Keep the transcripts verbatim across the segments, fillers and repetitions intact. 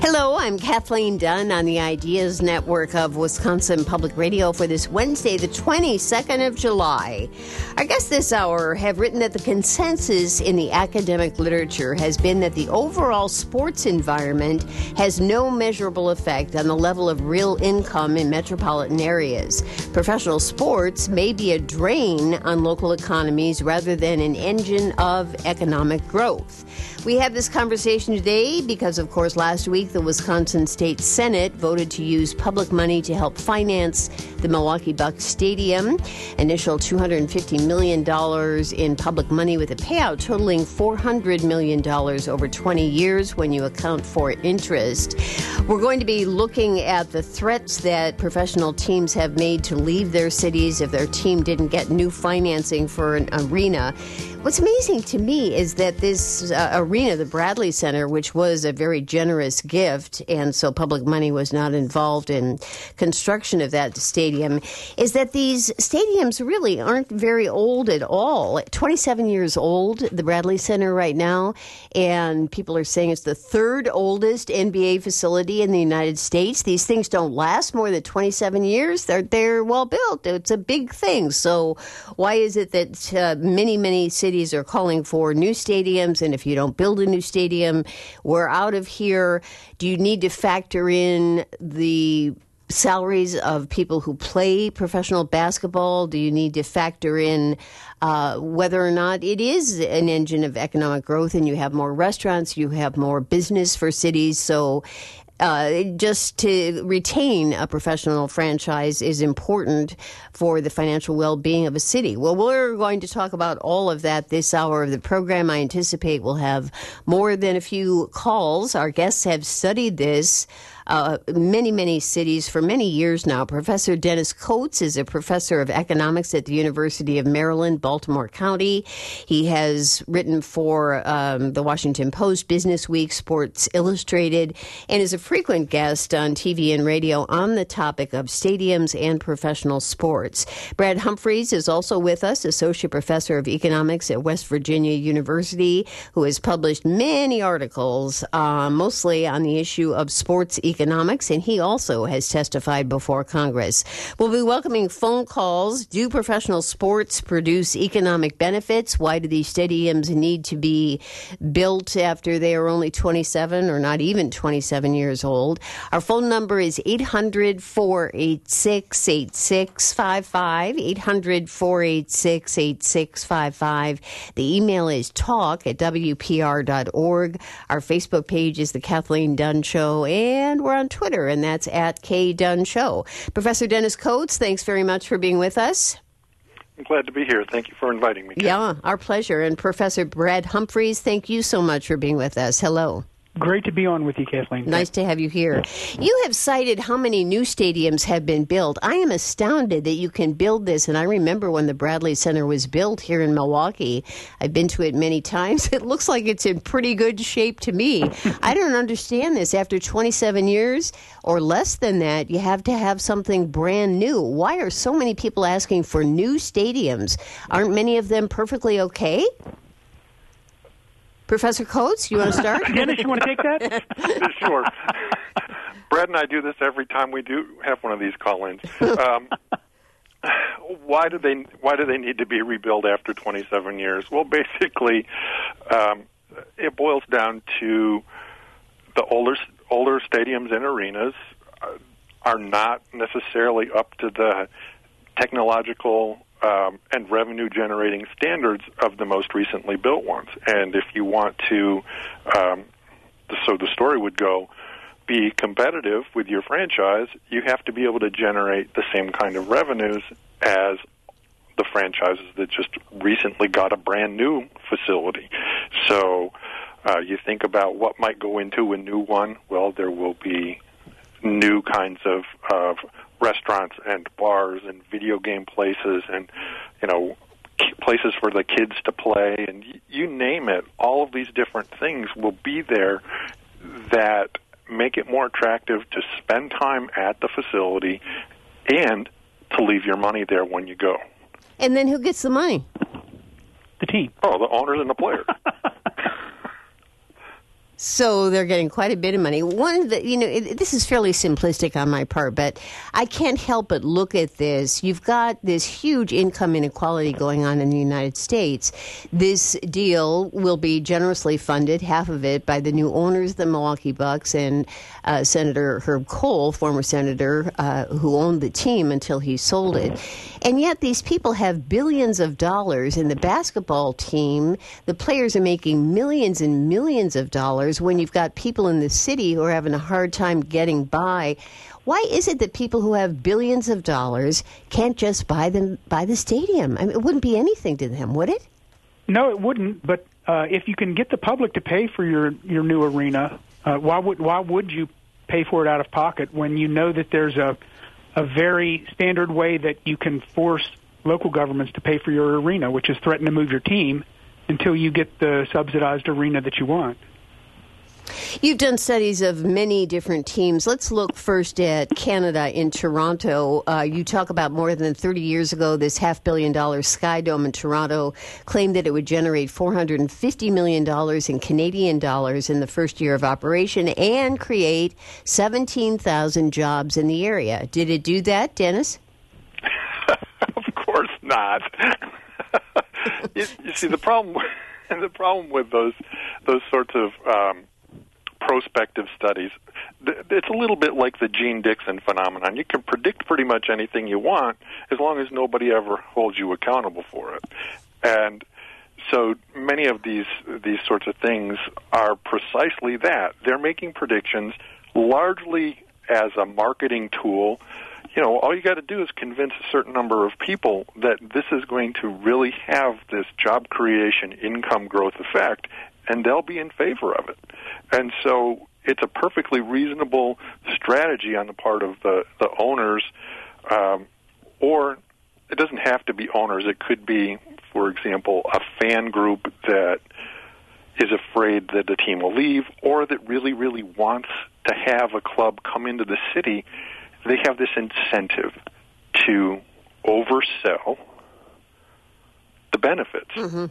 Hello, I'm Kathleen Dunn on the Ideas Network of Wisconsin Public Radio for this Wednesday, the twenty-second of July. Our guests this hour have written that the consensus in the academic literature has been that the overall sports environment has no measurable effect on the level of real income in metropolitan areas. Professional sports may be a drain on local economies rather than an engine of economic growth. We have this conversation today because, of course, last week the Wisconsin State Senate voted to use public money to help finance the Milwaukee Bucks Stadium. Initial two hundred fifty million dollars in public money with a payout totaling four hundred million dollars over twenty years when you account for interest. We're going to be looking at the threats that professional teams have made to leave their cities if their team didn't get new financing for an arena. What's amazing to me is that this uh, arena, the Bradley Center, which was a very generous gift, and so public money was not involved in construction of that stadium, is that these stadiums really aren't very old at all. twenty-seven years old, the Bradley Center right now, and people are saying it's the third oldest N B A facility in the United States. These things don't last more than twenty-seven years. They're, they're well built. It's a big thing. So why is it that uh, many, many cities are calling for new stadiums, and if you don't build a new stadium, we're out of here? Do you need to factor in the salaries of people who play professional basketball? Do you need to factor in uh, whether or not it is an engine of economic growth and you have more restaurants, you have more business for cities? So Uh, just to retain a professional franchise is important for the financial well-being of a city. Well, we're going to talk about all of that this hour of the program. I anticipate we'll have more than a few calls. Our guests have studied this Uh, many, many cities for many years now. Professor Dennis Coates is a professor of economics at the University of Maryland, Baltimore County. He has written for um, the Washington Post, Business Week, Sports Illustrated, and is a frequent guest on T V and radio on the topic of stadiums and professional sports. Brad Humphreys is also with us, associate professor of economics at West Virginia University, who has published many articles, uh, mostly on the issue of sports economics, and he also has testified before Congress. We'll be welcoming phone calls. Do professional sports produce economic benefits? Why do these stadiums need to be built after they are only twenty-seven or not even twenty-seven years old? Our phone number is eight hundred, four eight six, eight six five five, eight hundred, four eight six, eight six five five. The email is talk at W P R dot org. Our Facebook page is The Kathleen Dunn Show, and we're on Twitter, and that's at K Dunn Show. Professor Dennis Coates, thanks very much for being with us. I'm glad to be here. Thank you for inviting me. Yeah, our pleasure. And Professor Brad Humphreys, thank you so much for being with us. Hello. Great to be on with you, Kathleen. Nice to have you here. You have cited how many new stadiums have been built. I am astounded that you can build this, and I remember when the Bradley Center was built here in Milwaukee. I've been to it many times. It looks like it's in pretty good shape to me. I don't understand this. After twenty-seven years or less than that, you have to have something brand new. Why are so many people asking for new stadiums? Aren't many of them perfectly okay? Professor Coates, you want to start? Dennis, you want to take that? Sure. Brad and I do this every time we do have one of these call-ins. Um, why do they Why do they need to be rebuilt after twenty-seven years? Well, basically, um, it boils down to the older older stadiums and arenas are not necessarily up to the technological Um, and revenue-generating standards of the most recently built ones. And if you want to, um, so the story would go, be competitive with your franchise, you have to be able to generate the same kind of revenues as the franchises that just recently got a brand-new facility. So uh, you think about what might go into a new one. Well, there will be new kinds of of restaurants and bars and video game places and, you know, places for the kids to play, and you name it. All of these different things will be there that make it more attractive to spend time at the facility and to leave your money there when you go. And then who gets the money? The team. Oh, the owners and the players. So they're getting quite a bit of money. One of the, you know, it, this is fairly simplistic on my part, but I can't help but look at this. You've got this huge income inequality going on in the United States. This deal will be generously funded, half of it, by the new owners of the Milwaukee Bucks and uh, Senator Herb Kohl, former senator uh, who owned the team until he sold it. And yet these people have billions of dollars. In the basketball team, the players are making millions and millions of dollars when you've got people in the city who are having a hard time getting by. Why is it that people who have billions of dollars can't just buy them buy the stadium? I mean, it wouldn't be anything to them, would it? No, it wouldn't. But uh, if you can get the public to pay for your, your new arena, uh, why would why would you pay for it out of pocket when you know that there's a a very standard way that you can force local governments to pay for your arena, which is threaten to move your team until you get the subsidized arena that you want? You've done studies of many different teams. Let's look first at Canada in Toronto. Uh, you talk about more than thirty years ago, this half billion dollar Sky Dome in Toronto claimed that it would generate four hundred fifty million dollars in Canadian dollars in the first year of operation and create seventeen thousand jobs in the area. Did it do that, Dennis? Of course not. you, you see, the problem, the problem with those those sorts of um, prospective studies, it's a little bit like the Gene Dixon phenomenon. You can predict pretty much anything you want as long as nobody ever holds you accountable for it. And so many of these these sorts of things are precisely that. They're making predictions largely as a marketing tool. You know, all you got to do is convince a certain number of people that this is going to really have this job creation, income growth effect, and they'll be in favor of it. And so it's a perfectly reasonable strategy on the part of the, the owners, um, or it doesn't have to be owners. It could be, for example, a fan group that is afraid that the team will leave or that really, really wants to have a club come into the city. They have this incentive to oversell the benefits. Mm-hmm.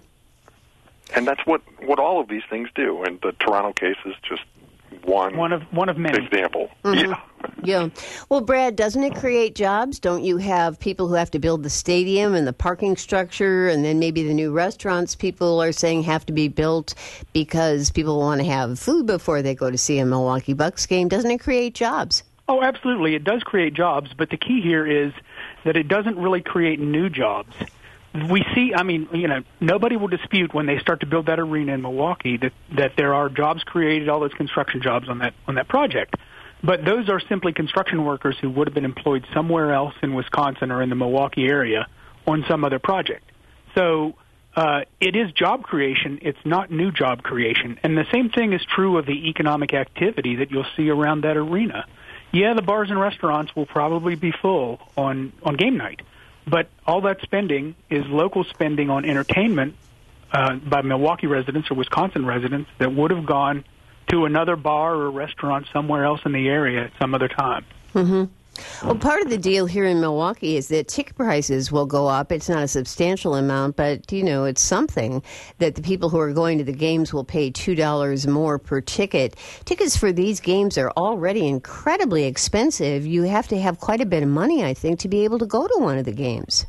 And that's what, what all of these things do. And the Toronto case is just one, one of one of many example. Mm-hmm. Yeah. Yeah. Well, Brad, doesn't it create jobs? Don't you have people who have to build the stadium and the parking structure, and then maybe the new restaurants people are saying have to be built because people want to have food before they go to see a Milwaukee Bucks game? Doesn't it create jobs? Oh, absolutely. It does create jobs, but the key here is that it doesn't really create new jobs. We see, I mean, you know, nobody will dispute when they start to build that arena in Milwaukee that, that there are jobs created, all those construction jobs on that on that project. But those are simply construction workers who would have been employed somewhere else in Wisconsin or in the Milwaukee area on some other project. So uh, it is job creation. It's not new job creation. And the same thing is true of the economic activity that you'll see around that arena. Yeah, the bars and restaurants will probably be full on, on game night. But all that spending is local spending on entertainment uh, by Milwaukee residents or Wisconsin residents that would have gone to another bar or restaurant somewhere else in the area at some other time. Mm-hmm. Well, part of the deal here in Milwaukee is that ticket prices will go up. It's not a substantial amount, but, you know, it's something that the people who are going to the games will pay two dollars more per ticket. Tickets for these games are already incredibly expensive. You have to have quite a bit of money, I think, to be able to go to one of the games.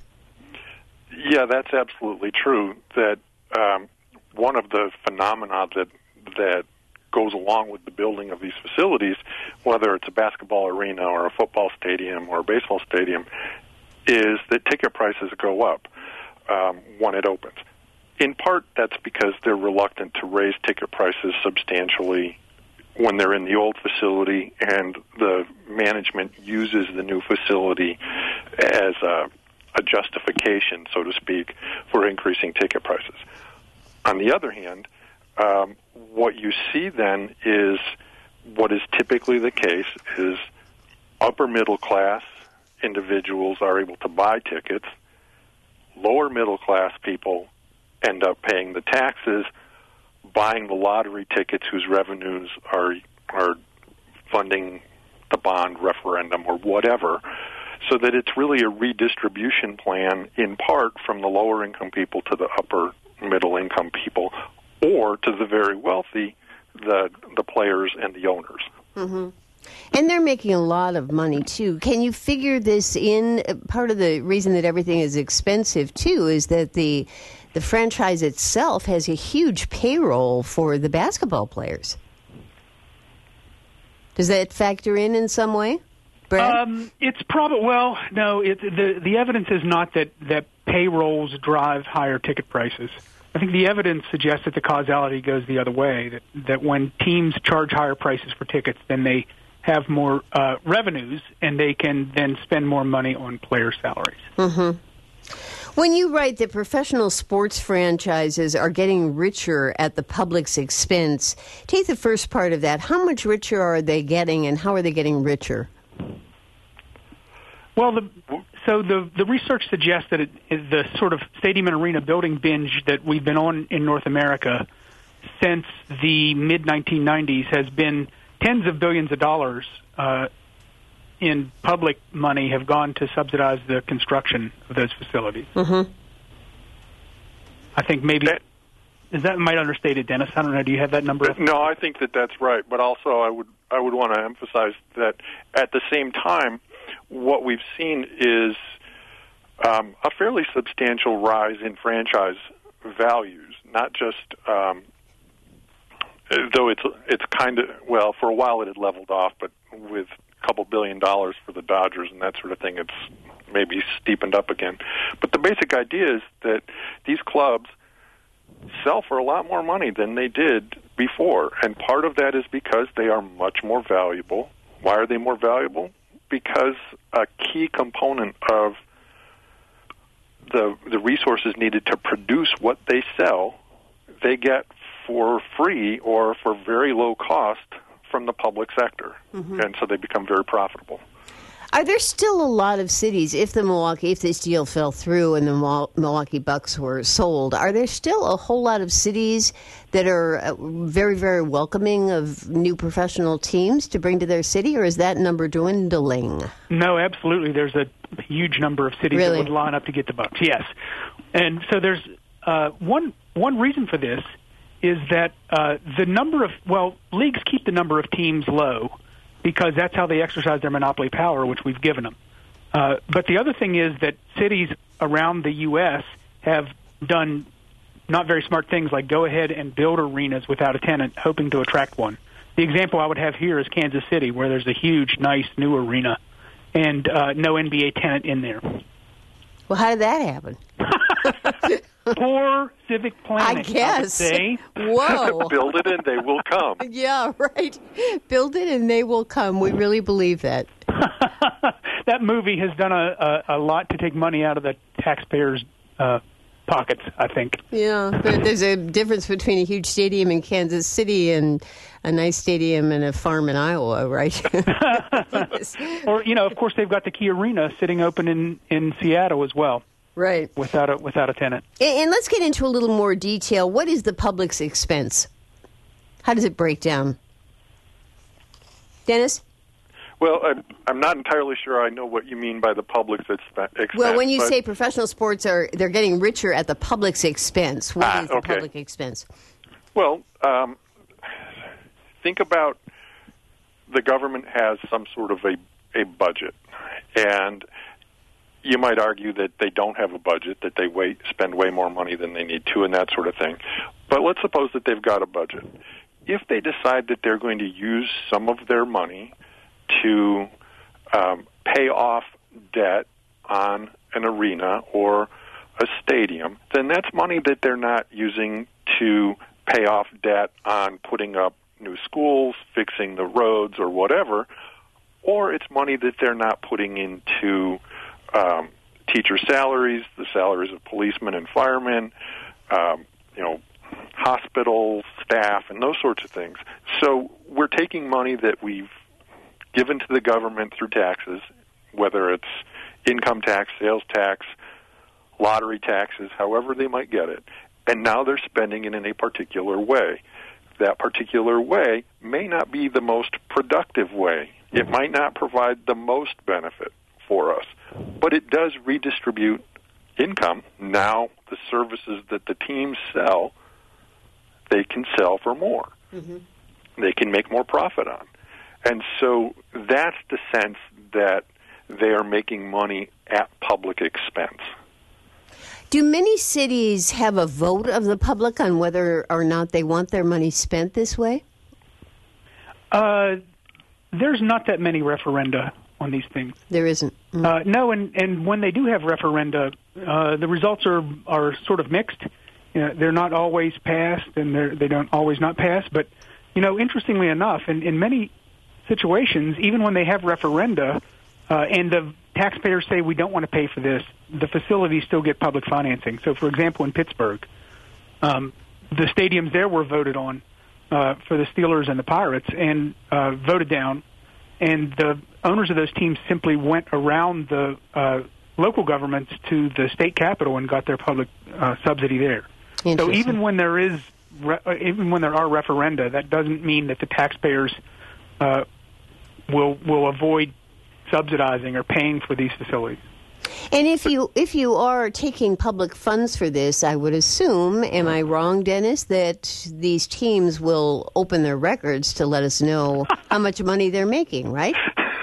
Yeah, that's absolutely true. That um, one of the phenomena that that goes along with the building of these facilities, whether it's a basketball arena or a football stadium or a baseball stadium, is that ticket prices go up um, when it opens. In part, that's because they're reluctant to raise ticket prices substantially when they're in the old facility, and the management uses the new facility as a, a justification, so to speak, for increasing ticket prices. On the other hand, Um, what you see then is what is typically the case is upper middle class individuals are able to buy tickets. Lower middle class people end up paying the taxes, buying the lottery tickets whose revenues are are funding the bond referendum or whatever, so that it's really a redistribution plan in part from the lower income people to the upper middle income people, or to the very wealthy the the players and the owners. Mm-hmm. And they're making a lot of money, too. Can you figure this in? Part of the reason that everything is expensive, too, is that the the franchise itself has a huge payroll for the basketball players. Does that factor in in some way, Brad? Um, it's probably, well, no, it, the, the evidence is not that, that payrolls drive higher ticket prices. I think the evidence suggests that the causality goes the other way, that, that when teams charge higher prices for tickets, then they have more uh, revenues, and they can then spend more money on player salaries. Mm-hmm. When you write that professional sports franchises are getting richer at the public's expense, take the first part of that. How much richer are they getting, and how are they getting richer? Well, the, so the the research suggests that it is the sort of stadium and arena building binge that we've been on in North America since the mid nineteen nineties has been tens of billions of dollars uh, in public money have gone to subsidize the construction of those facilities. Mm-hmm. I think maybe that, is that might understate it, Dennis. I don't know. Do you have that number? No, I think that that's right. But also, I would I would want to emphasize that at the same time, what we've seen is um, a fairly substantial rise in franchise values. Not just um, though it's it's kind of well for a while it had leveled off, but with couple billion dollars for the Dodgers and that sort of thing, it's maybe steepened up again. But the basic idea is that these clubs sell for a lot more money than they did before, and part of that is because they are much more valuable. Why are they more valuable? Because a key component of the the resources needed to produce what they sell, they get for free or for very low cost from the public sector, mm-hmm. and so they become very profitable. Are there still a lot of cities, if the Milwaukee, if this deal fell through and the Milwaukee Bucks were sold, are there still a whole lot of cities that are very, very welcoming of new professional teams to bring to their city, or is that number dwindling? No, absolutely. There's a huge number of cities really? that would line up to get the Bucks, yes. And so there's uh, one one reason for this is that uh, the number of, well, leagues keep the number of teams low because that's how they exercise their monopoly power, which we've given them. Uh, but the other thing is that cities around the U S have done not very smart things like go ahead and build arenas without a tenant, hoping to attract one. The example I would have here is Kansas City, where there's a huge, nice, new arena and uh, no N B A tenant in there. Well, how did that happen? Poor civic planning, I guess. I would say. Whoa. Build it and they will come. Yeah, right. Build it and they will come. We really believe that. That movie has done a, a, a lot to take money out of the taxpayers' uh, pockets, I think. Yeah, but there's a difference between a huge stadium in Kansas City and a nice stadium in a farm in Iowa, right? Yes. Or, you know, of course, they've got the Key Arena sitting open in, in Seattle as well. Right. Without a, without a tenant. And, and let's get into a little more detail. What is the public's expense? How does it break down? Dennis? Well, I'm, I'm not entirely sure I know what you mean by the public's expense. Well, when you say professional sports are they're getting richer at the public's expense, what ah, is the okay. public expense? Well, um, think about the government has some sort of a, a budget, and you might argue that they don't have a budget, that they wait, spend way more money than they need to, and that sort of thing. But let's suppose that they've got a budget. If they decide that they're going to use some of their money to um, pay off debt on an arena or a stadium, then that's money that they're not using to pay off debt on putting up new schools, fixing the roads, or whatever, or it's money that they're not putting into um, teacher salaries, the salaries of policemen and firemen, um, you know, hospitals, staff, and those sorts of things. So we're taking money that we've given to the government through taxes, whether it's income tax, sales tax, lottery taxes, however they might get it, and now they're spending it in a particular way. That particular way may not be the most productive way. It might not provide the most benefit for us, but it does redistribute income. Now the services that the teams sell, they can sell for more. Mm-hmm. they can make more profit on. And so that's the sense that they are making money at public expense. Do many cities have a vote of the public on whether or not they want their money spent this way? Uh, there's not that many referenda on these things. There isn't. Mm. Uh, no, and, and when they do have referenda, uh, the results are are sort of mixed. You know, they're not always passed, and they're, they don't always not pass. But, you know, interestingly enough, in, in many situations, even when they have referenda uh, and the taxpayers say we don't want to pay for this, the facilities still get public financing. So, for example, in Pittsburgh, um, the stadiums there were voted on uh, for the Steelers and the Pirates and uh, voted down, and the owners of those teams simply went around the uh, local governments to the state capital and got their public uh, subsidy there. So even when there is, re- even when there are referenda, that doesn't mean that the taxpayers uh, will will avoid subsidizing or paying for these facilities. And if you if you are taking public funds for this, I would assume, am I wrong, Dennis, that these teams will open their records to let us know how much money they're making, right?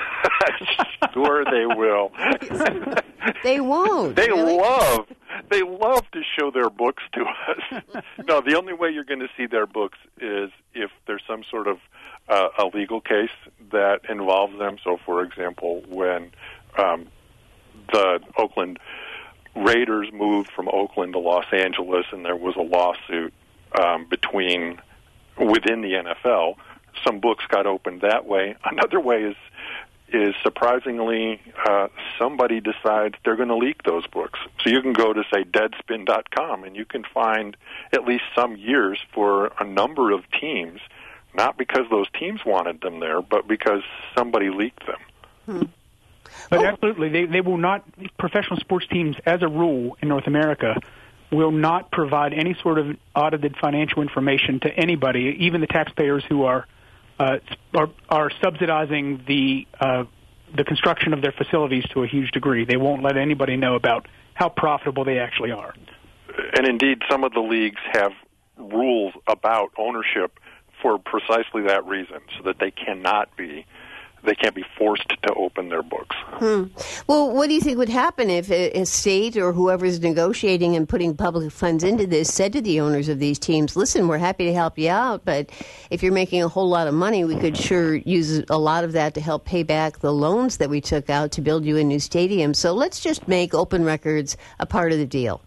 Sure they will. They won't. They really? love. They love to show their books to us. No, the only way you're going to see their books is if there's some sort of uh, a legal case that involves them. So, for example, when um, the Oakland Raiders moved from Oakland to Los Angeles, and there was a lawsuit um, between within the N F L, some books got opened that way. Another way is is surprisingly uh, somebody decides they're going to leak those books. So you can go to, say, deadspin dot com, and you can find at least some years for a number of teams, not because those teams wanted them there, but because somebody leaked them. Hmm. But oh. absolutely, they, they will not, professional sports teams, as a rule in North America, will not provide any sort of audited financial information to anybody, even the taxpayers who are Uh, are, are subsidizing the uh, the construction of their facilities to a huge degree. They won't let anybody know about how profitable they actually are. And indeed, some of the leagues have rules about ownership for precisely that reason, so that they cannot be they can't be forced to open their books. Hmm. Well, what do you think would happen if a, a state or whoever's negotiating and putting public funds into this said to the owners of these teams, listen, we're happy to help you out, but if you're making a whole lot of money, we could sure use a lot of that to help pay back the loans that we took out to build you a new stadium. So let's just make open records a part of the deal.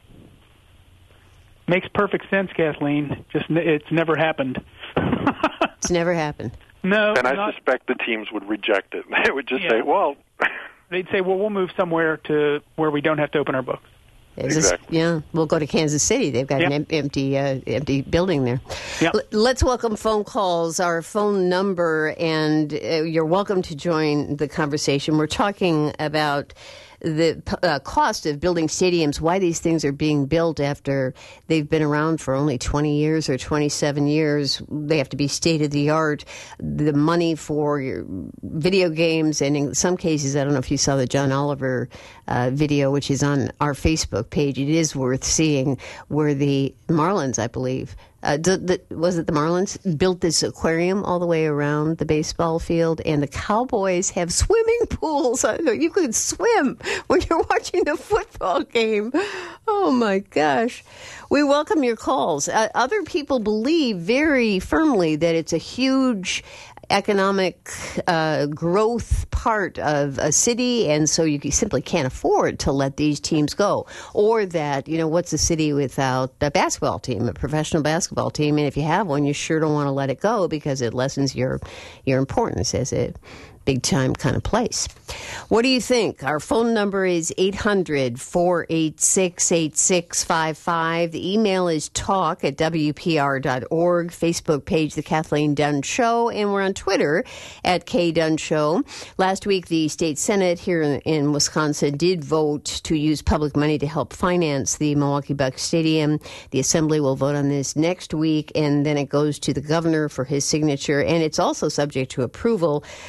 Makes perfect sense, Kathleen. Just it's never happened. It's never happened. No, and I not, suspect the teams would reject it. They would just yeah. say, well... They'd say, well, we'll move somewhere to where we don't have to open our books. Exactly. Yeah, we'll go to Kansas City. They've got yep. an em- empty uh, empty building there. Yep. L- let's welcome phone calls. Our phone number, and uh, you're welcome to join the conversation. We're talking about the uh, cost of building stadiums, why these things are being built after they've been around for only twenty years or twenty-seven years. They have to be state-of-the-art. The money for your video games, and in some cases, I don't know if you saw the John Oliver uh, video, which is on our Facebook page. It is worth seeing, where the Marlins, I believe, Uh, the, the, was it the Marlins, built this aquarium all the way around the baseball field, and the Cowboys have swimming pools. You could swim when you're watching the football game. Oh, my gosh. We welcome your calls. Uh, other people believe very firmly that it's a huge economic uh, growth part of a city, and so you simply can't afford to let these teams go. Or that, you know, what's a city without a basketball team, a professional basketball team? And if you have one, you sure don't want to let it go because it lessens your your importance as a big-time kind of place. What do you think? Our phone number is eight hundred, four eight six, eight six five five. The email is talk at W P R dot org. Facebook page, The Kathleen Dunn Show. And we're on Twitter at K Dunn Show. Last week, the state Senate here in, in Wisconsin did vote to use public money to help finance the Milwaukee Bucks Stadium. The Assembly will vote on this next week, and then it goes to the governor for his signature. And it's also subject to approval by the Milwaukee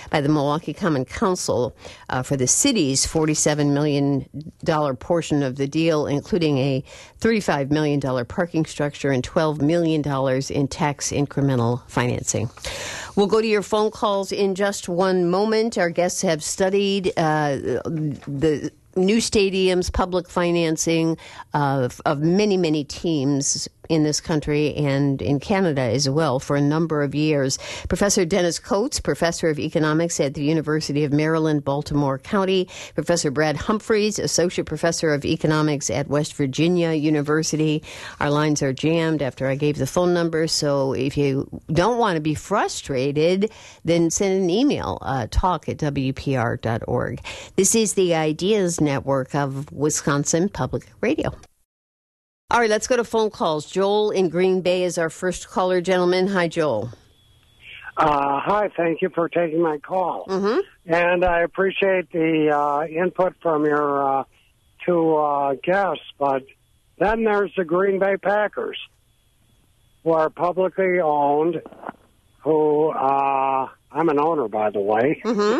Milwaukee Common Council uh, for the city's forty-seven million dollars portion of the deal, including a thirty-five million dollars parking structure and twelve million dollars in tax incremental financing. We'll go to your phone calls in just one moment. Our guests have studied uh, the new stadiums, public financing of, of many, many teams in this country and in Canada as well for a number of years. Professor Dennis Coates, professor of economics at the University of Maryland, Baltimore County. Professor Brad Humphreys, associate professor of economics at West Virginia University. Our lines are jammed after I gave the phone number, so if you don't want to be frustrated, then send an email, uh, talk at W P R dot org. This is the Ideas Network of Wisconsin Public Radio. All right, let's go to phone calls. Joel in Green Bay is our first caller, gentlemen. Hi, Joel. Uh, hi, thank you for taking my call. Mm-hmm. And I appreciate the uh, input from your uh, two uh, guests. But then there's the Green Bay Packers, who are publicly owned, who, uh, I'm an owner, by the way, Mm-hmm.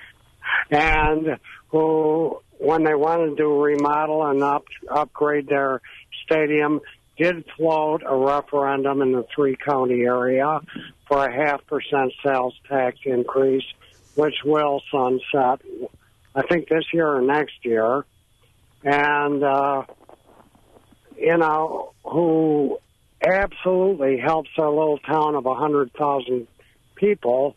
and who, when they wanted to remodel and up, upgrade their stadium, did float a referendum in the three-county area for a half percent sales tax increase, which will sunset, I think, this year or next year. And, uh, you know, who absolutely helps our little town of one hundred thousand people.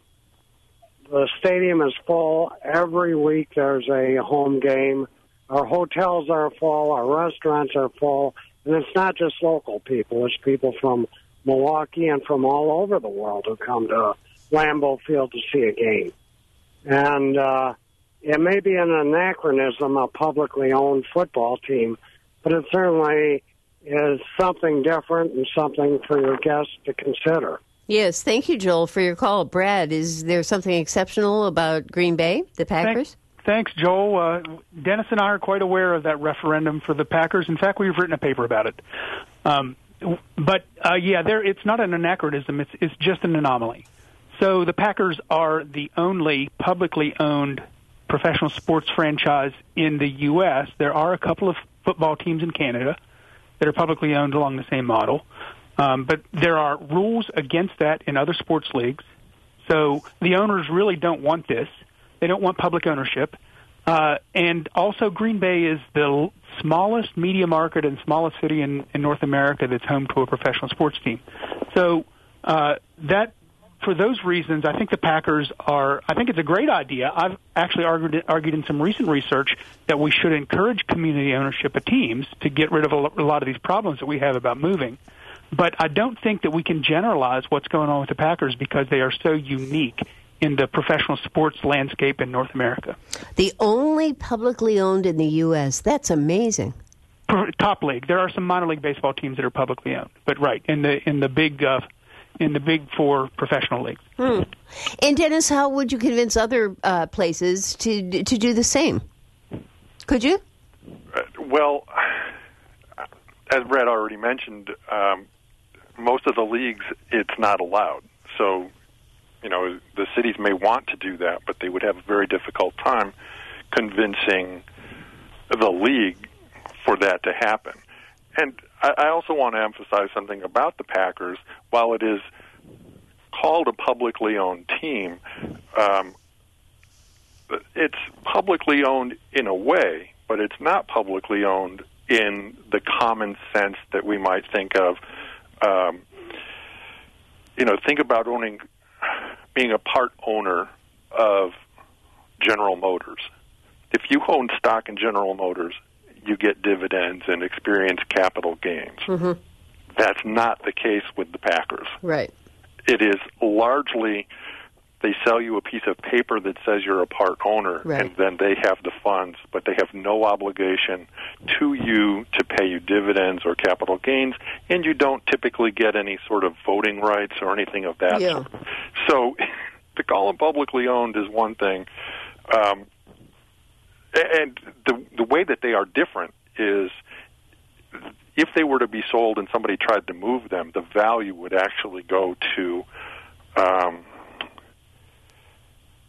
The stadium is full. Every week there's a home game. Our hotels are full. Our restaurants are full. And it's not just local people. It's people from Milwaukee and from all over the world who come to Lambeau Field to see a game. And uh, it may be an anachronism, a publicly owned football team, but it certainly is something different and something for your guests to consider. Yes, thank you, Joel, for your call. Brad, is there something exceptional about Green Bay, the Packers? Thanks. Thanks, Joel. Uh, Dennis and I are quite aware of that referendum for the Packers. In fact, we've written a paper about it. Um, but, uh, yeah, there, it's not an anachronism. It's, it's just an anomaly. So the Packers are the only publicly owned professional sports franchise in the U S There are a couple of football teams in Canada that are publicly owned along the same model. Um, but there are rules against that in other sports leagues. So the owners really don't want this. They don't want public ownership. Uh, and also Green Bay is the smallest media market and smallest city in, in North America that's home to a professional sports team. So uh, that, for those reasons, I think the Packers are, I think it's a great idea. I've actually argued, argued in some recent research that we should encourage community ownership of teams to get rid of a lot of these problems that we have about moving. But I don't think that we can generalize what's going on with the Packers because they are so unique in the professional sports landscape in North America. The only publicly owned in the U S That's amazing. Top league. There are some minor league baseball teams that are publicly owned, but right in the in the big uh, in the big four professional leagues. Hmm. And Dennis, how would you convince other uh, places to to do the same? Could you? Uh, well, as Brad already mentioned, um, most of the leagues it's not allowed. So, you know, the cities may want to do that, but they would have a very difficult time convincing the league for that to happen. And I, I also want to emphasize something about the Packers. While it is called a publicly owned team, um, it's publicly owned in a way, but it's not publicly owned in the common sense that we might think of. Um, you know, think about owning, being a part owner of General Motors. If you own stock in General Motors, you get dividends and experience capital gains. Mm-hmm. That's not the case with the Packers. Right. It is largely, they sell you a piece of paper that says you're a part owner, right, and then they have the funds, but they have no obligation to you to pay you dividends or capital gains, and you don't typically get any sort of voting rights or anything of that yeah. sort. So to call them publicly owned is one thing. Um, and the the way that they are different is if they were to be sold and somebody tried to move them, the value would actually go to um,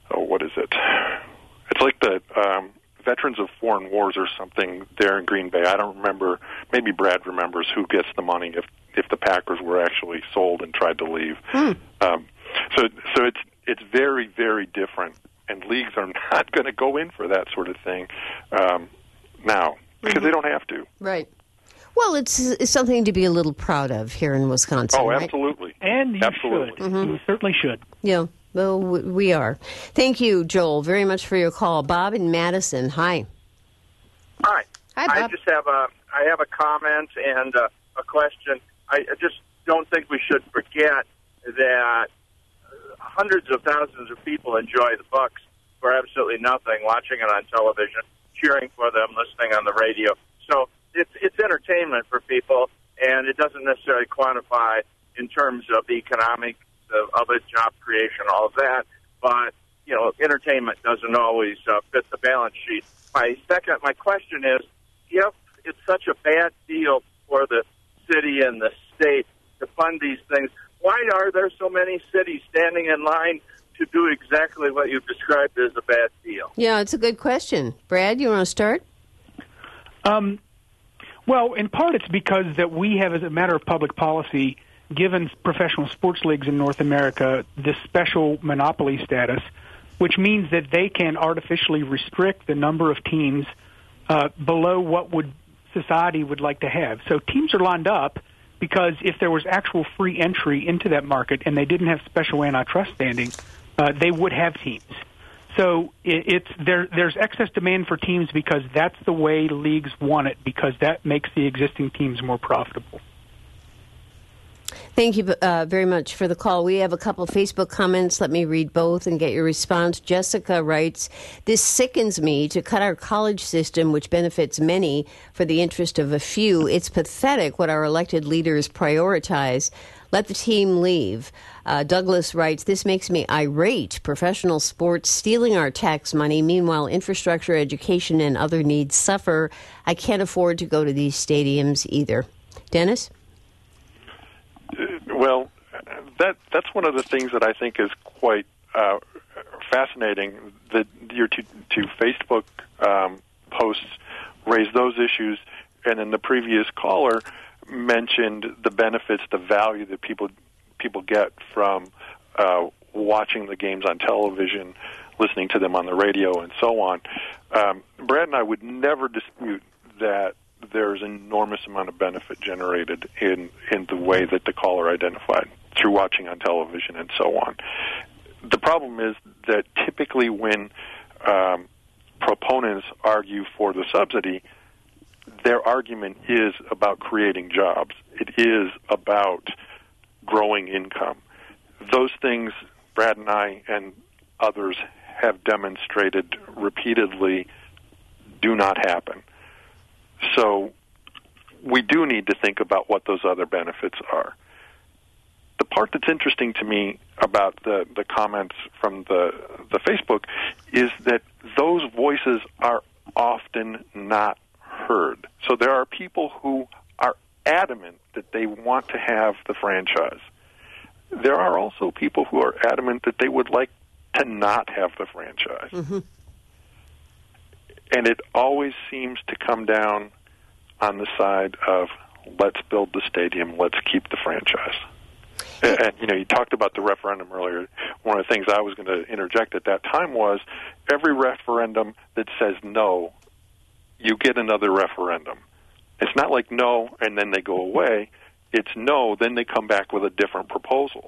oh, what is it? It's like the um, Veterans of Foreign Wars or something there in Green Bay. I don't remember. Maybe Brad remembers who gets the money if if the Packers were actually sold and tried to leave. Hmm. Um, so so it's it's very, very different, and leagues are not going to go in for that sort of thing um, now because mm-hmm. they don't have to. Right. Well, it's, it's something to be a little proud of here in Wisconsin. Oh, right? absolutely. And you absolutely. should. Mm-hmm. You certainly should. Yeah. Well, we are. Thank you, Joel, very much for your call. Bob in Madison, hi. Hi. Hi, Bob. I just have a I have a comment and a, a question. I just don't think we should forget that hundreds of thousands of people enjoy the Bucks for absolutely nothing, watching it on television, cheering for them, listening on the radio. So it's it's entertainment for people, and it doesn't necessarily quantify in terms of the economic of, of it, job creation, all of that. But you know, entertainment doesn't always uh, fit the balance sheet. My second, my question is, if it's such a bad deal for the city and the state to fund these things, why are there so many cities standing in line to do exactly what you've described as a bad deal? Yeah, it's a good question. Brad, you want to start? Um, well, in part it's because that we have, as a matter of public policy, given professional sports leagues in North America this special monopoly status, which means that they can artificially restrict the number of teams uh, below what would society would like to have. So teams are lined up because if there was actual free entry into that market and they didn't have special antitrust standing, uh, they would have teams. So it, it's there. There's excess demand for teams because that's the way leagues want it, because that makes the existing teams more profitable. Thank you uh, very much for the call. We have a couple of Facebook comments. Let me read both and get your response. Jessica writes, "This sickens me to cut our college system, which benefits many, for the interest of a few. It's pathetic what our elected leaders prioritize. Let the team leave." Uh, Douglas writes, "This makes me irate. Professional sports stealing our tax money. Meanwhile, infrastructure, education, and other needs suffer. I can't afford to go to these stadiums either." Dennis? Well, that that's one of the things that I think is quite uh, fascinating. That your two, two Facebook um, posts raised those issues, and then the previous caller mentioned the benefits, the value that people people get from uh, watching the games on television, listening to them on the radio, and so on. Um, Brad and I would never dispute that there's an enormous amount of benefit generated in, in the way that the caller identified through watching on television and so on. The problem is that typically when um, proponents argue for the subsidy, their argument is about creating jobs. It is about growing income. Those things Brad and I and others have demonstrated repeatedly do not happen. So we do need to think about what those other benefits are. The part that's interesting to me about the, the comments from the the Facebook is that those voices are often not heard. So there are people who are adamant that they want to have the franchise. There are also people who are adamant that they would like to not have the franchise. Mm-hmm. And it always seems to come down on the side of let's build the stadium, let's keep the franchise. And, and, you know, you talked about the referendum earlier. One of the things I was going to interject at that time was every referendum that says no, you get another referendum. It's not like no and then they go away. It's no, then they come back with a different proposal.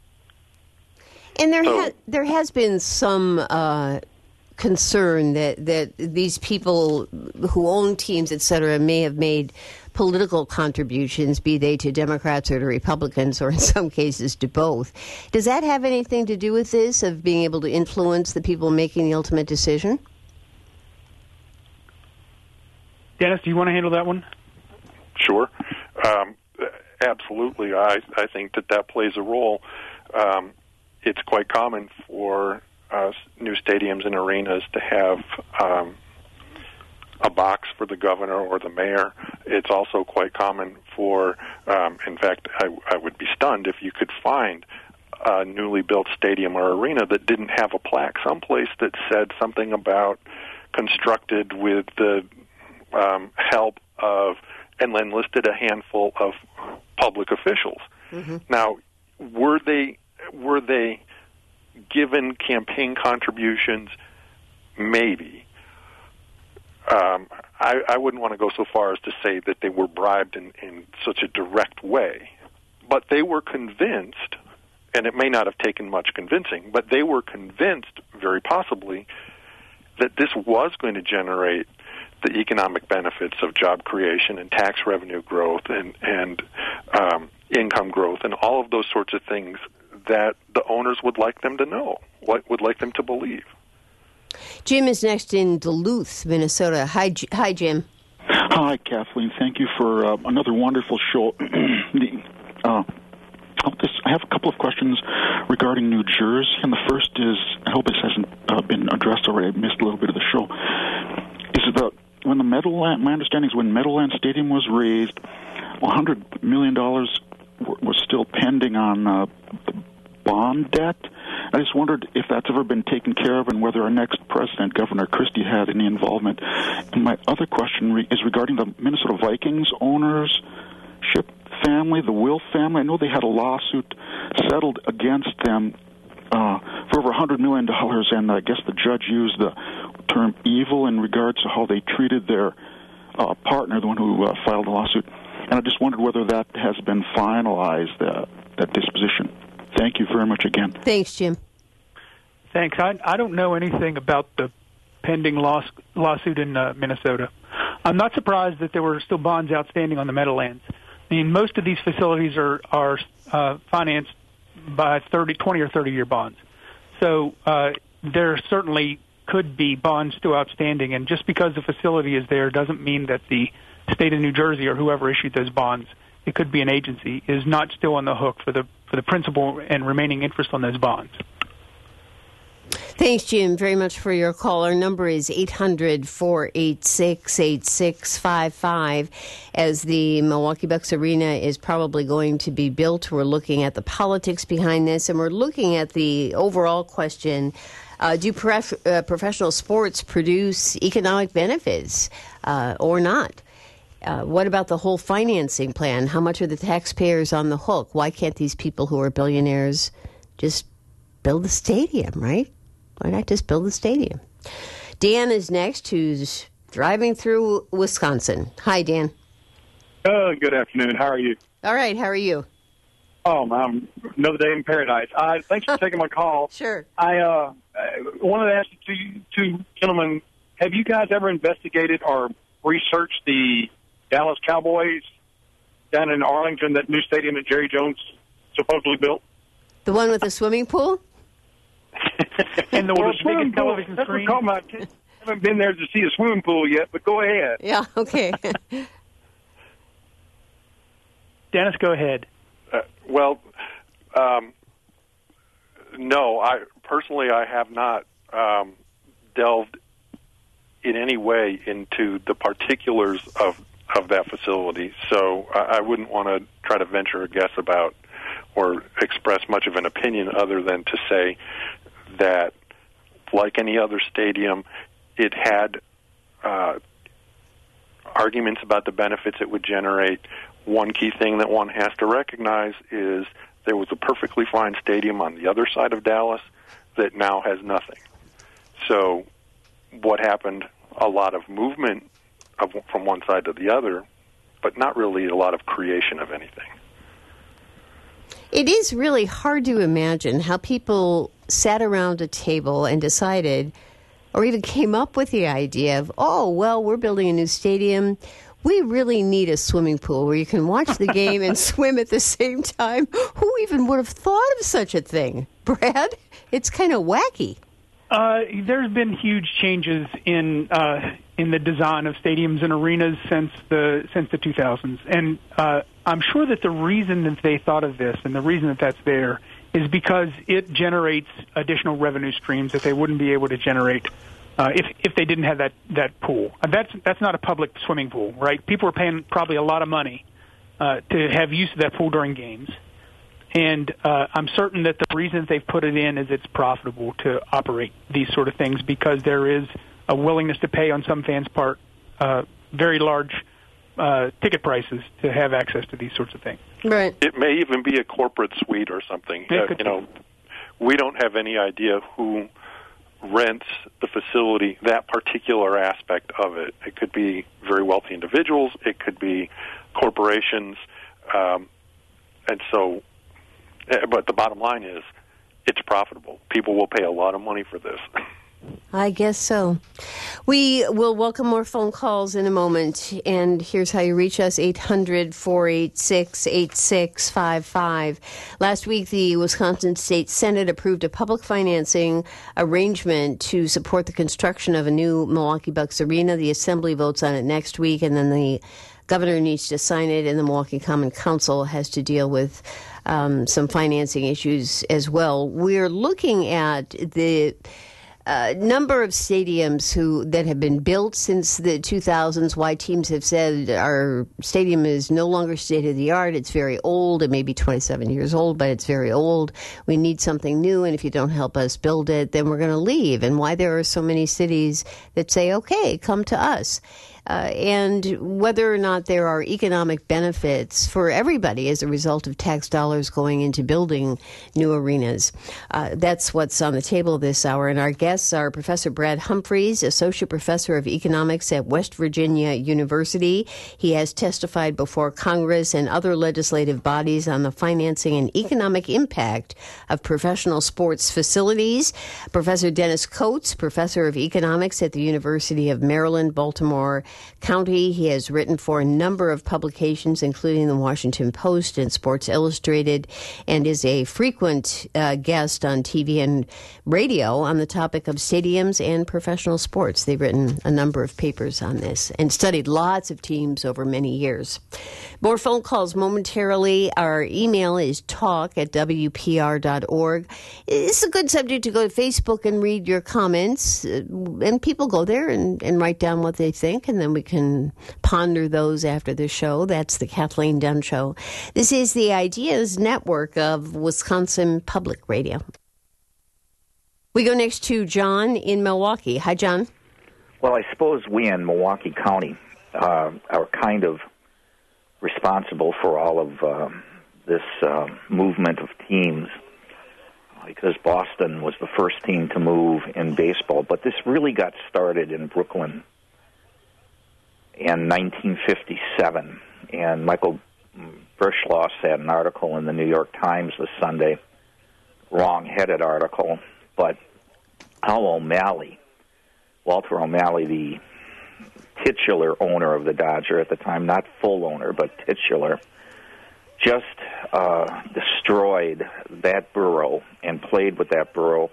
And there, so, ha- there has been some uh, concern that, that these people who own teams, et cetera, may have made political contributions, be they to Democrats or to Republicans, or in some cases to both. Does that have anything to do with this, of being able to influence the people making the ultimate decision? Dennis, do you want to handle that one? Sure. Um, absolutely. I, I think that that plays a role. Um, it's quite common for uh, new stadiums and arenas to have um, a box for the governor or the mayor. It's also quite common for, um, in fact, I, I would be stunned if you could find a newly built stadium or arena that didn't have a plaque someplace that said something about constructed with the um, help of, and then listed a handful of public officials. Mm-hmm. Now, were they were they given campaign contributions? Maybe. Um, I, I wouldn't want to go so far as to say that they were bribed in, in such a direct way, but they were convinced, and it may not have taken much convincing, but they were convinced, very possibly, that this was going to generate the economic benefits of job creation and tax revenue growth and, and um, income growth and all of those sorts of things that the owners would like them to know, what would like them to believe. Jim is next in Duluth, Minnesota. Hi, J- hi, Jim. Hi, Kathleen. Thank you for uh, another wonderful show. the, uh, this, I have a couple of questions regarding New Jersey, and the first is, I hope this hasn't uh, been addressed already. I missed a little bit of the show. Is the when the Meadowland? My understanding is when Meadowland Stadium was raised, one hundred million dollars was still pending on uh, the bond debt. I just wondered if that's ever been taken care of and whether our next president, Governor Christie, had any involvement. And my other question re- is regarding the Minnesota Vikings ownership family, the Will family. I know they had a lawsuit settled against them uh, for over one hundred million dollars, and I guess the judge used the term evil in regards to how they treated their uh, partner, the one who uh, filed the lawsuit. And I just wondered whether that has been finalized, uh, that disposition. Thank you very much again. Thanks, Jim. Thanks. I, I don't know anything about the pending loss, lawsuit in uh, Minnesota. I'm not surprised that there were still bonds outstanding on the Meadowlands. I mean, most of these facilities are are uh, financed by thirty, twenty or thirty-year bonds. So uh, there certainly could be bonds still outstanding, and just because the facility is there doesn't mean that the state of New Jersey or whoever issued those bonds, it could be an agency, is not still on the hook for the for the principal and remaining interest on those bonds. Thanks, Jim, very much for your call. Our number is eight hundred, four eight six, eight six five five. As the Milwaukee Bucks Arena is probably going to be built, we're looking at the politics behind this, and we're looking at the overall question, uh, do prof- uh, professional sports produce economic benefits uh, or not? Uh, what about the whole financing plan? How much are the taxpayers on the hook? Why can't these people who are billionaires just build the stadium, right? Why not just build the stadium? Dan is next, who's driving through Wisconsin. Hi, Dan. Uh, good afternoon. How are you? All right. How are you? Oh, man, another day in paradise. Uh, thanks for taking my call. Sure. I uh, wanted to ask you two gentlemen, have you guys ever investigated or researched the Dallas Cowboys down in Arlington, that new stadium that Jerry Jones supposedly built? The one with the swimming pool? And the well, biggest television That's screen? what my kids haven't been there to see a swimming pool yet, but go ahead. Yeah, okay. Dennis, go ahead. Uh, well, um, no, I personally I have not um, delved in any way into the particulars of of that facility, so I, I wouldn't want to try to venture a guess about or express much of an opinion other than to say that, like any other stadium, it had uh, arguments about the benefits it would generate. One key thing that one has to recognize is there was a perfectly fine stadium on the other side of Dallas that now has nothing. So what happened? A lot of movement of, from one side to the other, but not really a lot of creation of anything. It is really hard to imagine how people sat around a table and decided, or even came up with the idea of, oh, well, we're building a new stadium. We really need a swimming pool where you can watch the game and swim at the same time. Who even would have thought of such a thing? Brad? It's kind of wacky. Uh, there's been huge changes in uh, in the design of stadiums and arenas since the since the two thousands, and uh, I'm sure that the reason that they thought of this and the reason that that's there is because it generates additional revenue streams that they wouldn't be able to generate uh, if if they didn't have that that pool. Uh, that's that's not a public swimming pool, right? People are paying probably a lot of money uh, to have use of that pool during games. And uh, I'm certain that the reasons they've put it in is it's profitable to operate these sort of things because there is a willingness to pay on some fans' part uh, very large uh, ticket prices to have access to these sorts of things. Right. It may even be a corporate suite or something. Uh, you know, we don't have any idea who rents the facility, that particular aspect of it. It could be very wealthy individuals. It could be corporations. Um, and so, but the bottom line is it's profitable. People will pay a lot of money for this. I guess so. We will welcome more phone calls in a moment. And here's how you reach us, eight hundred, four eight six, eight six five five. Last week, the Wisconsin State Senate approved a public financing arrangement to support the construction of a new Milwaukee Bucks arena. The Assembly votes on it next week, and then the governor needs to sign it, and the Milwaukee Common Council has to deal with um, some financing issues as well. We're looking at the Uh, number of stadiums who that have been built since the two thousands, why teams have said our stadium is no longer state-of-the-art. It's very old. It may be twenty-seven years old, but it's very old. We need something new, and if you don't help us build it, then we're going to leave. And why there are so many cities that say, okay, come to us. Uh, and whether or not there are economic benefits for everybody as a result of tax dollars going into building new arenas. Uh, that's what's on the table this hour. And our guests are Professor Brad Humphreys, Associate Professor of Economics at West Virginia University. He has testified before Congress and other legislative bodies on the financing and economic impact of professional sports facilities. Professor Dennis Coates, Professor of Economics at the University of Maryland, Baltimore County. He has written for a number of publications, including the Washington Post and Sports Illustrated, and is a frequent uh, guest on T V and radio on the topic of stadiums and professional sports. They've written a number of papers on this and studied lots of teams over many years. More phone calls momentarily. Our email is talk at w p r dot org. It's a good subject to go to Facebook and read your comments, and people go there and, and write down what they think, and then we can ponder those after the show. That's the Kathleen Dunn Show. This is the Ideas Network of Wisconsin Public Radio. We go next to John in Milwaukee. Hi, John. Well, I suppose we in Milwaukee County uh, are kind of responsible for all of uh, this uh, movement of teams because Boston was the first team to move in baseball. But this really got started in Brooklyn in nineteen fifty-seven, and Michael Berschloss had an article in the New York Times this Sunday, wrong-headed article, but Al O'Malley, Walter O'Malley, the titular owner of the Dodger at the time, not full owner, but titular, just uh, destroyed that borough and played with that borough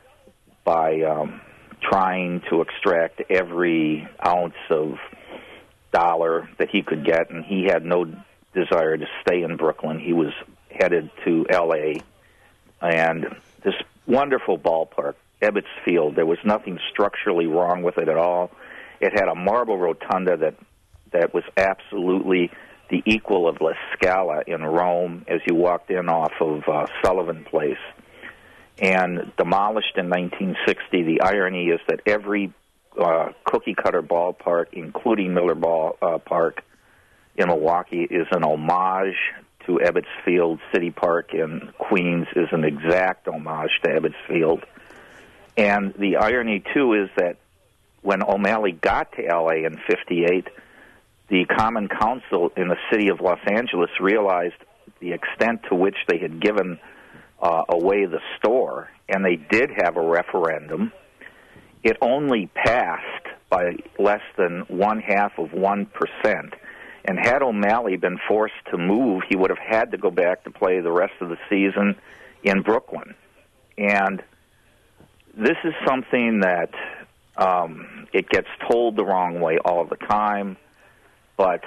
by um, trying to extract every ounce of dollar that he could get, and he had no desire to stay in Brooklyn. He was headed to L A, and this wonderful ballpark, Ebbets Field, there was nothing structurally wrong with it at all. It had a marble rotunda that that was absolutely the equal of La Scala in Rome as you walked in off of uh, Sullivan Place, and demolished in nineteen sixty. The irony is that every uh, cookie-cutter ballpark, including Miller Ball uh, Park in Milwaukee, is an homage to Ebbets Field. City Park in Queens is an exact homage to Ebbets Field. And the irony, too, is that when O'Malley got to L A in fifty-eight, the Common Council in the city of Los Angeles realized the extent to which they had given uh, away the store, and they did have a referendum. It only passed by less than one half of one percent. And had O'Malley been forced to move, he would have had to go back to play the rest of the season in Brooklyn. And this is something that um, it gets told the wrong way all the time, but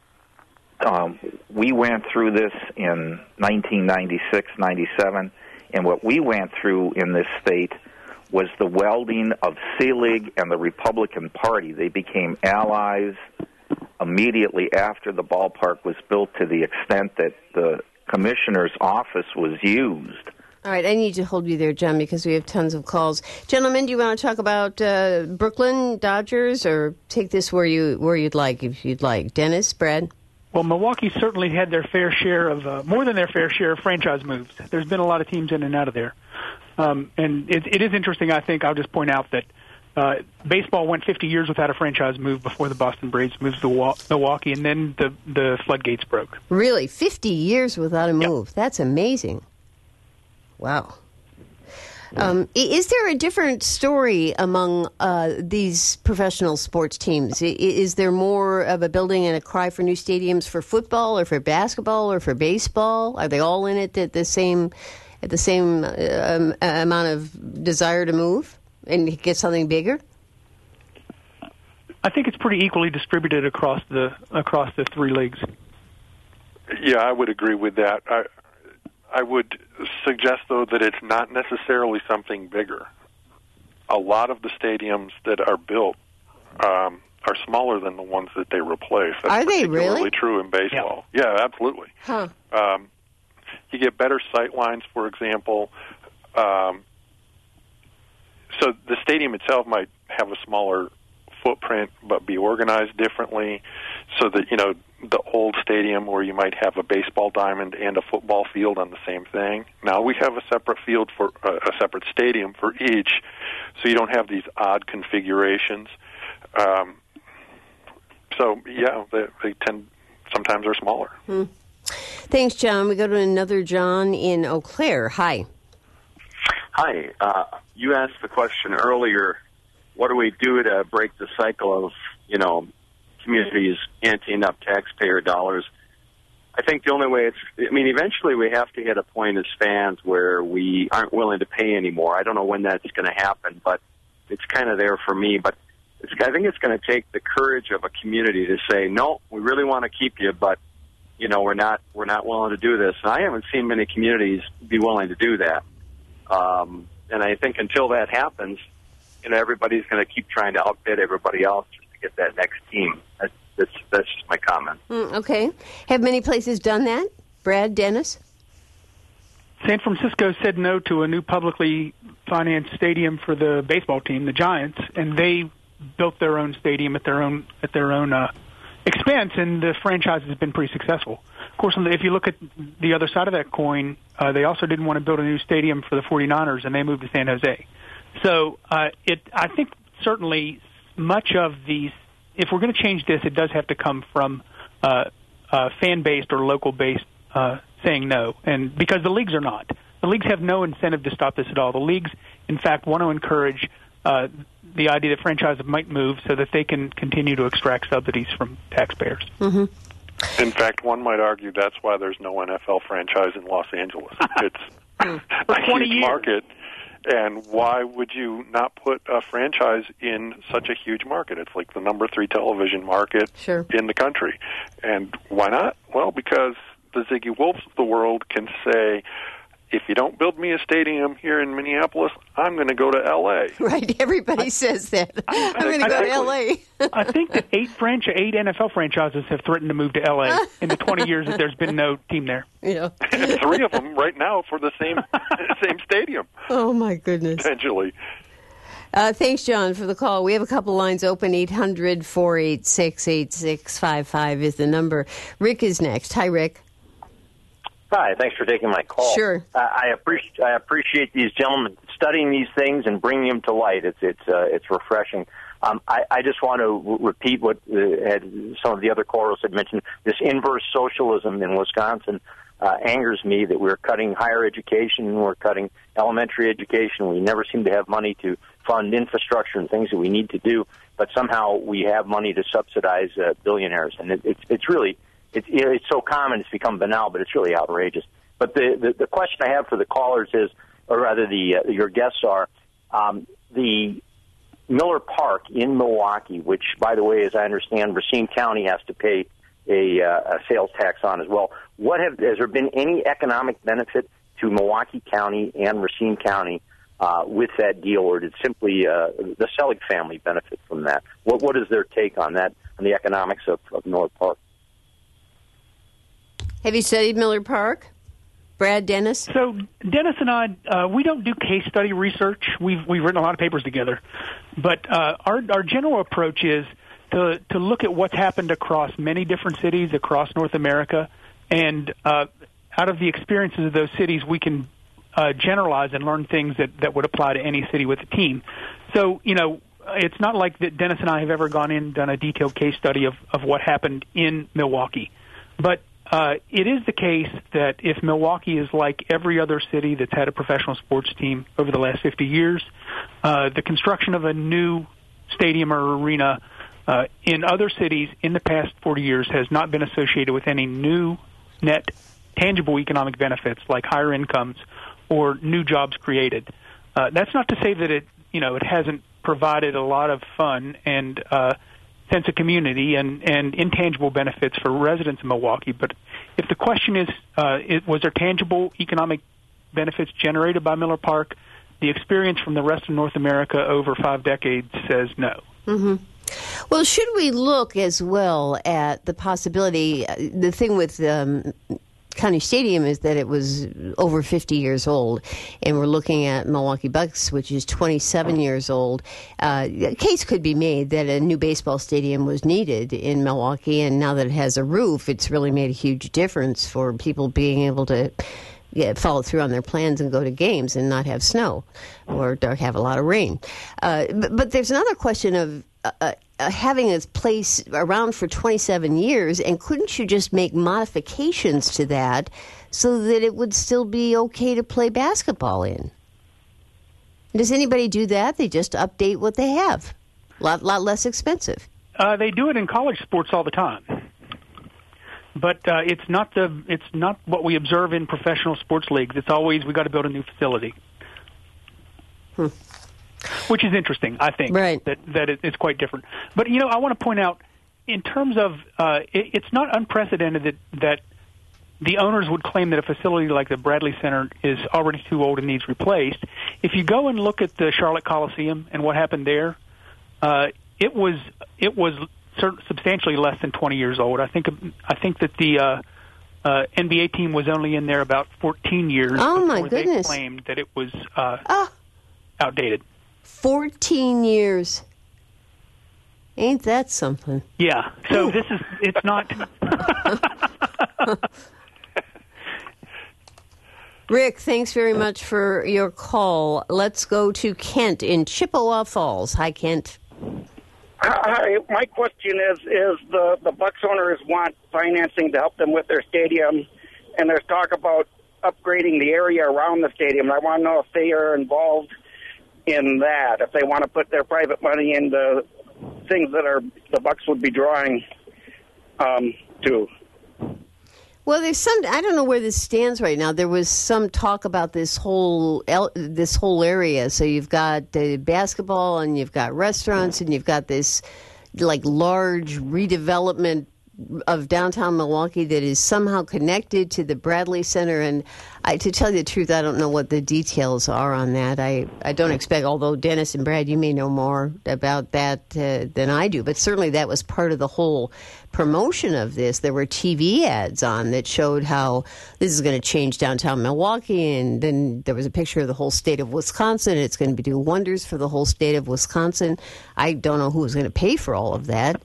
um, we went through this in nineteen ninety-six, ninety-seven, and what we went through in this state was the welding of Selig and the Republican Party. They became allies immediately after the ballpark was built, to the extent that the commissioner's office was used. All right, I need to hold you there, John, because we have tons of calls. Gentlemen, do you want to talk about uh, Brooklyn Dodgers, or take this where you where you'd like, if you'd like? Dennis, Brad? Well, Milwaukee certainly had their fair share of, uh, more than their fair share of franchise moves. There's been a lot of teams in and out of there. Um, and it, it is interesting, I think, I'll just point out that uh, baseball went fifty years without a franchise move before the Boston Braves moved to Milwaukee, and then the, the floodgates broke. Really? fifty years without a move? Yep. That's amazing. Wow. Um, is there a different story among uh, these professional sports teams? Is there more of a building and a cry for new stadiums for football or for basketball or for baseball? Are they all in it at the same at the same um, amount of desire to move and get something bigger? I think it's pretty equally distributed across the across the three leagues. Yeah, I would agree with that. I, I would suggest, though, that it's not necessarily something bigger. A lot of the stadiums that are built um, are smaller than the ones that they replace. That's are they particularly really? true in baseball. Yeah, yeah, absolutely. Huh. Um, you get better sight lines, for example. Um, so the stadium itself might have a smaller footprint but be organized differently, so that, you know, the old stadium where you might have a baseball diamond and a football field on the same thing. Now we have a separate field for uh, a separate stadium for each, so you don't have these odd configurations. Um, so yeah, they, they tend sometimes are smaller. Hmm. Thanks, John. We go to another John in Eau Claire. Hi. Hi. Uh, you asked the question earlier, what do we do to break the cycle of, you know, communities anteing up taxpayer dollars? I think the only way it's, I mean, eventually we have to hit a point as fans where we aren't willing to pay anymore. I don't know when that's going to happen, but it's kind of there for me. But it's, I think it's going to take the courage of a community to say, no, we really want to keep you, but, you know, we're not, we're not willing to do this. And I haven't seen many communities be willing to do that. Um, and I think until that happens, you know, everybody's going to keep trying to outbid everybody else just to get that next team. That's, that's, that's just my comment. Mm, okay. Have many places done that? Brad, Dennis? San Francisco said no to a new publicly financed stadium for the baseball team, the Giants, and they built their own stadium at their own at their own uh, expense, and the franchise has been pretty successful. Of course, if you look at the other side of that coin, uh, they also didn't want to build a new stadium for the forty-niners, and they moved to San Jose. So uh, it, I think certainly much of these, if we're going to change this, it does have to come from uh, uh, fan-based or local-based uh, saying no, and because the leagues are not. The leagues have no incentive to stop this at all. The leagues, in fact, want to encourage uh, the idea that franchises might move so that they can continue to extract subsidies from taxpayers. Mm-hmm. In fact, one might argue that's why there's no N F L franchise in Los Angeles. It's For a twenty huge years. market. And why would you not put a franchise in such a huge market? It's like the number three television market sure. in the country. And why not? Well, because the Ziggy Wolfs of the world can say, if you don't build me a stadium here in Minneapolis, I'm going to go to L A Right, everybody I, says that. I'm going to go to L A I think that eight French, eight N F L franchises have threatened to move to L A in the twenty years that there's been no team there. Yeah. And three of them right now for the same same stadium. Oh, my goodness. Potentially. Uh, thanks, John, for the call. We have a couple lines open. eight hundred, four eight six, eight six five five is the number. Rick is next. Hi, Rick. Hi, thanks for taking my call. Sure. Uh, I appreciate I appreciate these gentlemen studying these things and bringing them to light. It's it's uh, it's refreshing. Um, I, I just want to w- repeat what uh, had, some of the other callers had mentioned. This inverse socialism in Wisconsin uh, angers me that we're cutting higher education, we're cutting elementary education. We never seem to have money to fund infrastructure and things that we need to do, but somehow we have money to subsidize uh, billionaires, and it, it's it's really. It's, it's so common, it's become banal, but it's really outrageous. But the, the, the question I have for the callers is, or rather the uh, your guests are, um, the Miller Park in Milwaukee, which, by the way, as I understand, Racine County has to pay a, uh, a sales tax on as well. What have has there been any economic benefit to Milwaukee County and Racine County uh, with that deal, or did simply uh, the Selig family benefit from that? What What is their take on that, on the economics of, of Miller Park? Have you studied Miller Park? Brad, Dennis? So Dennis and I, uh, we don't do case study research. We've we've written a lot of papers together, but uh, our our general approach is to to look at what's happened across many different cities across North America, and uh, out of the experiences of those cities, we can uh, generalize and learn things that, that would apply to any city with a team. So, you know, it's not like that Dennis and I have ever gone in and done a detailed case study of, of what happened in Milwaukee. But uh, it is the case that if Milwaukee is like every other city that's had a professional sports team over the last fifty years, uh, the construction of a new stadium or arena uh, in other cities in the past forty years has not been associated with any new net tangible economic benefits like higher incomes or new jobs created. Uh, that's not to say that it, you know, it hasn't provided a lot of fun and uh, sense of community and, and intangible benefits for residents in Milwaukee. But if the question is, uh, it, was there tangible economic benefits generated by Miller Park, the experience from the rest of North America over five decades says no. Mm-hmm. Well, should we look as well at the possibility, uh, the thing with um, County Stadium is that it was over fifty years old, and we're looking at Milwaukee Bucks, which is twenty-seven years old. Uh, a case could be made that a new baseball stadium was needed in Milwaukee, and now that it has a roof, it's really made a huge difference for people being able to yeah, follow through on their plans and go to games and not have snow or have a lot of rain. Uh, but, but there's another question of uh, uh, having a place around for twenty-seven years, and couldn't you just make modifications to that so that it would still be okay to play basketball in? Does anybody do that? They just update what they have. A lot, lot less expensive. Uh, they do it in college sports all the time. But uh, it's not the it's not what we observe in professional sports leagues. It's always we got to build a new facility, hmm. which is interesting. I think right. that that it, it's quite different. But you know, I want to point out in terms of uh, it, it's not unprecedented that that the owners would claim that a facility like the Bradley Center is already too old and needs replaced. If you go and look at the Charlotte Coliseum and what happened there, uh, it was it was. substantially less than twenty years old. I think I think that the uh, uh, N B A team was only in there about fourteen years oh, my before goodness. they claimed that it was uh, oh. outdated. fourteen years. Ain't that something? Yeah. So Ooh. this is, it's not... Rick, thanks very much for your call. Let's go to Kent in Chippewa Falls. Hi, Kent. Hi, my question is, is the, the Bucks owners want financing to help them with their stadium, and there's talk about upgrading the area around the stadium. I want to know if they are involved in that, if they want to put their private money into things that are the Bucks would be drawing um, to. Well, there's some. I don't know where this stands right now. There was some talk about this whole this whole area. So you've got the basketball, and you've got restaurants, and you've got this like large redevelopment of downtown Milwaukee that is somehow connected to the Bradley Center. And I, to tell you the truth, I don't know what the details are on that. I, I don't expect, although Dennis and Brad, you may know more about that uh, than I do, but certainly that was part of the whole promotion of this. There were T V ads on that showed how this is going to change downtown Milwaukee, and then there was a picture of the whole state of Wisconsin. It's going to do wonders for the whole state of Wisconsin. I don't know who was going to pay for all of that.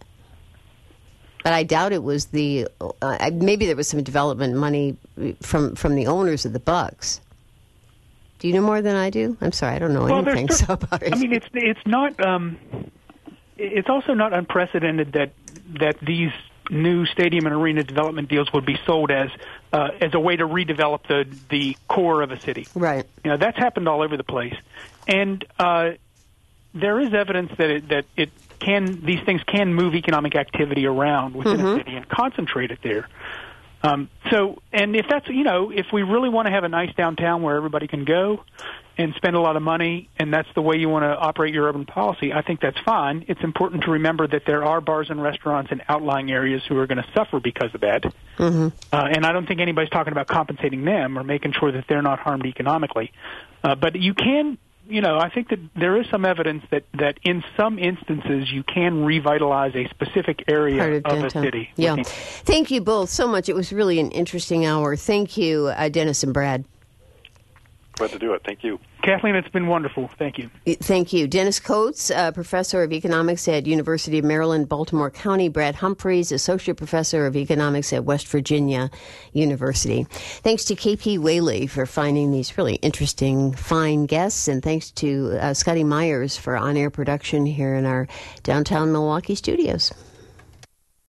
But I doubt it was the uh, maybe there was some development money from from the owners of the Bucks. Do you know more than I do? I'm sorry, I don't know well, anything so about it. I mean, it's it's not. Um, it's also not unprecedented that that these new stadium and arena development deals would be sold as uh, as a way to redevelop the the core of a city. Right. You know, that's happened all over the place, and uh, there is evidence that it, that it. Can these things can move economic activity around within mm-hmm. a city and concentrate it there? Um, so, and if that's you know, if we really want to have a nice downtown where everybody can go and spend a lot of money, and that's the way you want to operate your urban policy, I think that's fine. It's important to remember that there are bars and restaurants in outlying areas who are going to suffer because of that, mm-hmm. uh, and I don't think anybody's talking about compensating them or making sure that they're not harmed economically. Uh, but you can. you know, I think that there is some evidence that, that in some instances you can revitalize a specific area Part of, of a downtown. city. Yeah. Thank you both so much. It was really an interesting hour. Thank you, uh, Dennis and Brad. Glad to do it. Thank you. Kathleen, it's been wonderful. Thank you. Thank you. Dennis Coates, uh, Professor of Economics at University of Maryland, Baltimore County. Brad Humphreys, Associate Professor of Economics at West Virginia University. Thanks to K P Whaley for finding these really interesting, fine guests, and thanks to uh, Scotty Myers for on-air production here in our downtown Milwaukee studios.